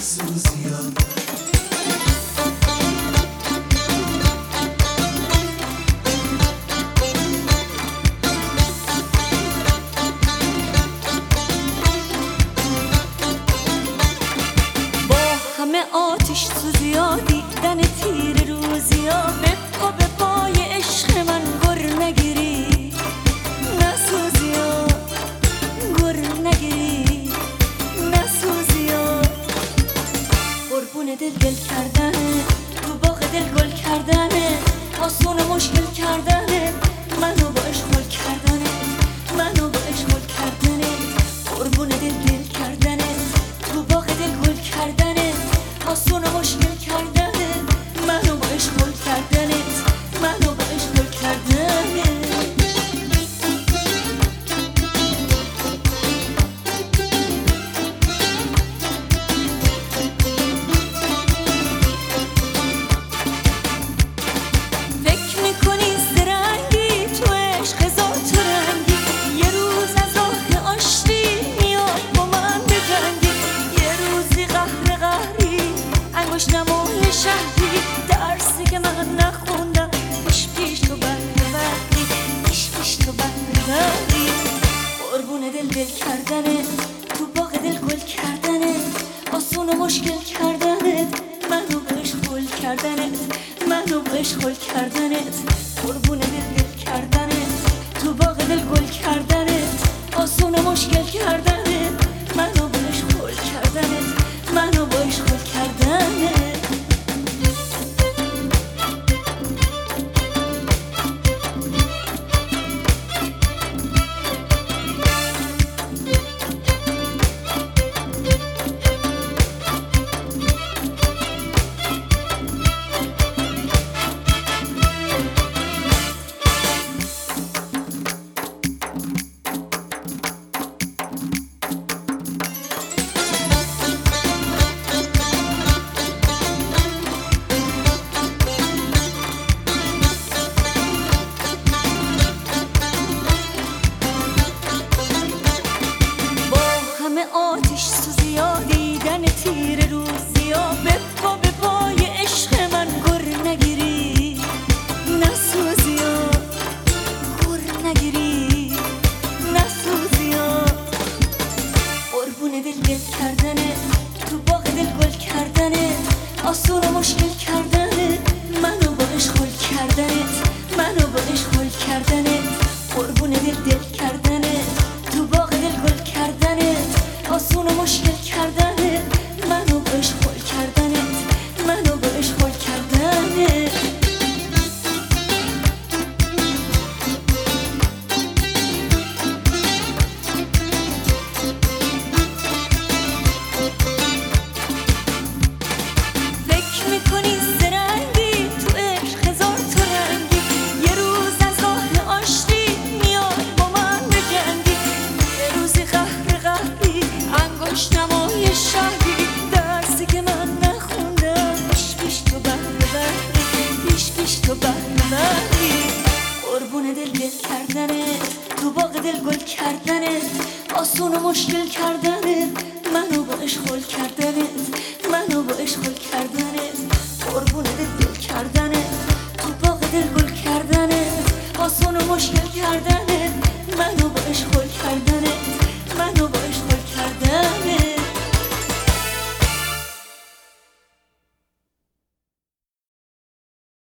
سوزیان. همه آتش سوزیا دیدن تیر روزیا به پای عشق من گر نگیری نسوزیا گر نگیری نسوزیا قربون دل گل کردنه تو باغ دل گل کردنه آسون مشکل کردنه منو با عشق گل کردنه منو با عشق گل کردنه قربون دل گل کردنه تو باغ دل گل کردنه آسون مشکل کردنه منو با عشق گل کردنه منو با عشق گل کردنه فکر میکنی زرنگی تو عشق هزار تا رنگی یه روز از راه آشتی میاد با من بجنگی یه روزی قهر قهری انگوش نمای شهری درسی که من نخوندم پیش پیش تو بردی پیش پیش تو بردی قربون دل دل کردنه تو باغ دل گل کردنه آسون و مشکل کردنه منو به عشق گل کردنه منو به عشق گل کردنه قربون دل دل کردنه تو باغ دل گل کردنه آسون و مشکل کردنه منو به عشق گل کردنه منو به عشق گل کردنه آتش سوزیا دیدن تیر روزیا به پای عشق من گر نگیری نسوزیا گر نگیری نسوزیا قربون دل گل کردنه تو باغ دل گل کردنه آسون و مشکل کردنه منو با عشق گل کردنه منو با عشق گل کردنه قربون دل دل کردنه تو باغ دل گل کردنه آسون و مشکل کردنه منو به عشق گل کردنه منو به عشق گل کردنه فکر میکنی زرنگی تو عشق هزار تا رنگی یه روز از راه آشتی میاد با من بجنگی یه روزی قهر قهری انگوش نمای شهری درسی که من نخوندم پیش پیش تو بردی پیش پیش تو بردی قربون دل گل کردنه تو باغ دل گل کردنه آسون و مشکل کردنه منو با عشق گل کردنه منو با عشق گل کردنه قربون دل گل کردنه تو باغ دل گل کردنه آسون و مشکل کردنه منو با عشق